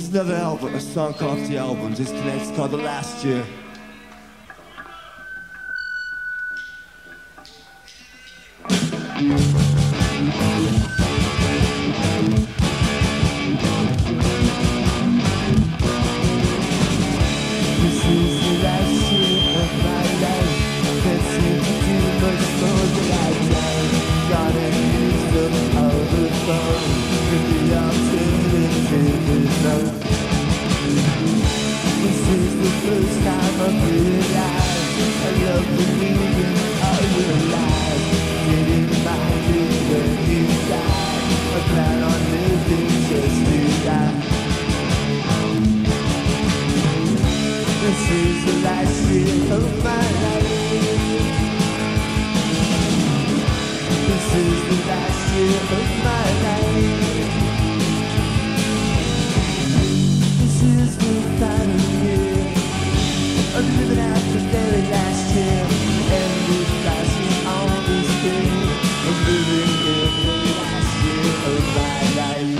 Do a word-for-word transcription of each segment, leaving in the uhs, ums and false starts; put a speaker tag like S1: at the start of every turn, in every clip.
S1: is another album, a song off the album. This tonight's called The Last Year. This is the last year of my life. Can't seem to do much more than I can. Gotta use up all the fun, but the alternative is none. This is the first time I've realized I love believing all your lies. Didn't mind it when you died. I plan on living just to die. This is the last year of my life. This is the last year of my life. This is the final year. I'm living out the very last year. And this flashing on this day. I'm living in the last year of my life.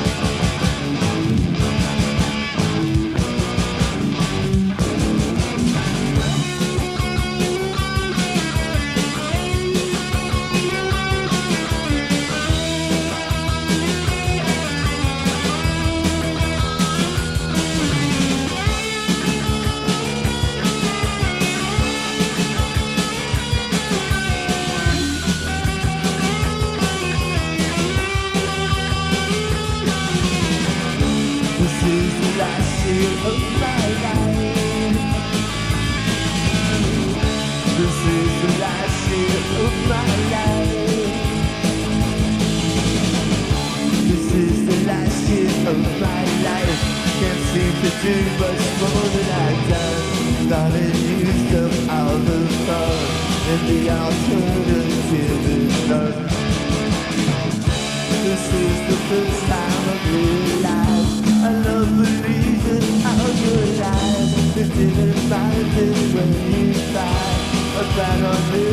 S1: This is the last year of my life. This is the last year of my life. This is the last year of my life. Can't seem to do much more than I've done. Thought it used up all the fun, and the alternative is none. This is the first time I've realized I love believing all your lies. It didn't mind it when you tried. I plan on living